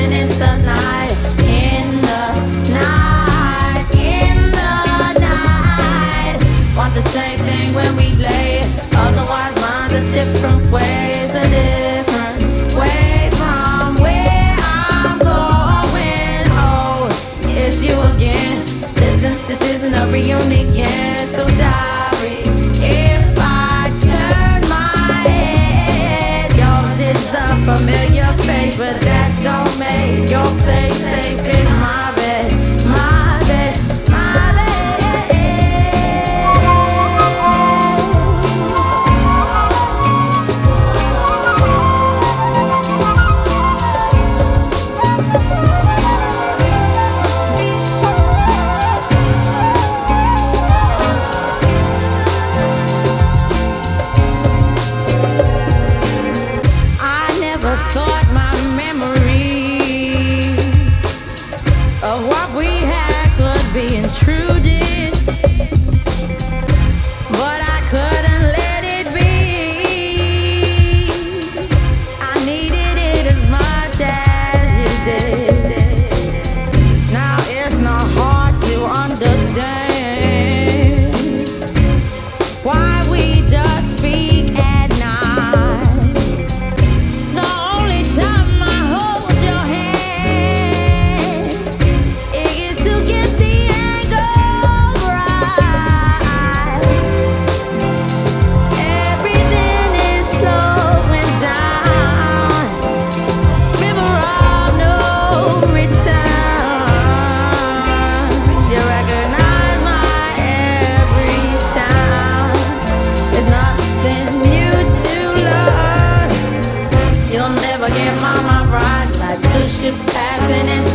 passing in the night, in the night, in the night. Want the same thing when we lay, otherwise mine's a different ways, a different way from where I'm going. Oh, it's you again. Listen, this isn't a reunion, so sorry if I turn my head. Yours is a familiar face, but that don't make your place safe in my bed, my bed, my bed. I never thought my memory of what we had could be intruded, but I couldn't let it be. I needed it as much as you did. Now it's not hard to understand why we just speak at night. The only time I hold your hand is to get the angle right. Everything is slowing down. River of no return. You recognize my every sound. There's nothing new to learn. You'll never get my mind right, like two ships passing in